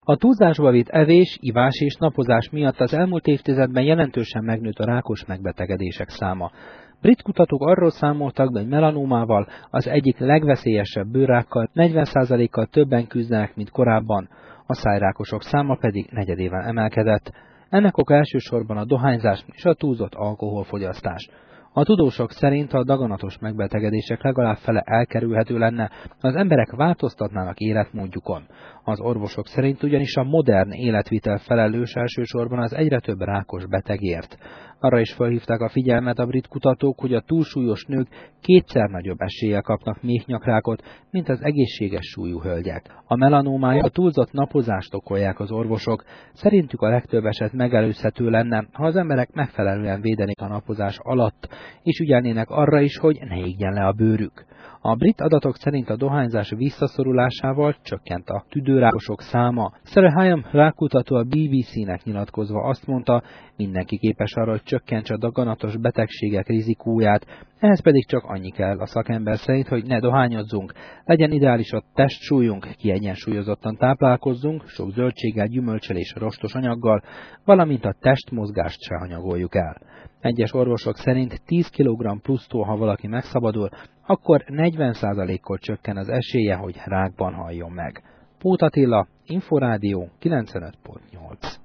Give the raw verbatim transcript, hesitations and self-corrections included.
A túlzásba vitt evés, ivás és napozás miatt az elmúlt évtizedben jelentősen megnőtt a rákos megbetegedések száma. Brit kutatók arról számoltak be, hogy melanómával, az egyik legveszélyesebb bőrrákkal negyven százalékkal többen küzdenek, mint korábban, a szájrákosok száma pedig negyedével emelkedett. Ennek oka elsősorban a dohányzás és a túlzott alkoholfogyasztás. A tudósok szerint a daganatos megbetegedések legalább fele elkerülhető lenne, ha az emberek változtatnának életmódjukon. Az orvosok szerint ugyanis a modern életvitel felelős elsősorban az egyre több rákos betegért. Arra is felhívták a figyelmet a brit kutatók, hogy a túlsúlyos nők kétszer nagyobb eséllyel kapnak méhnyakrákot, mint az egészséges súlyú hölgyek. A melanómája, a túlzott napozást okolják az orvosok. Szerintük a legtöbb eset megelőzhető lenne, ha az emberek megfelelően védenék a napozás alatt, és ügyelnének arra is, hogy ne égjen le a bőrük. A brit adatok szerint a dohányzás visszaszorulásával csökkent a tüdőrákosok száma. Sarah Hyam rákutató a bé bé cé-nek nyilatkozva azt mondta, mindenki képes arra, hogy csökkentse a daganatos betegségek rizikóját, ehhez pedig csak annyi kell a szakember szerint, hogy ne dohányozzunk, legyen ideális a testsúlyunk, kiegyensúlyozottan táplálkozzunk, sok zöldséggel, gyümölccsel és rostos anyaggal, valamint a testmozgást se hanyagoljuk el. Egyes orvosok szerint tíz kilogramm plusztól, ha valaki megszabadul, akkor negyven százalékkal csökken az esélye, hogy rákban haljon meg. Póth Attila, Inforádió kilencvenöt pont nyolc.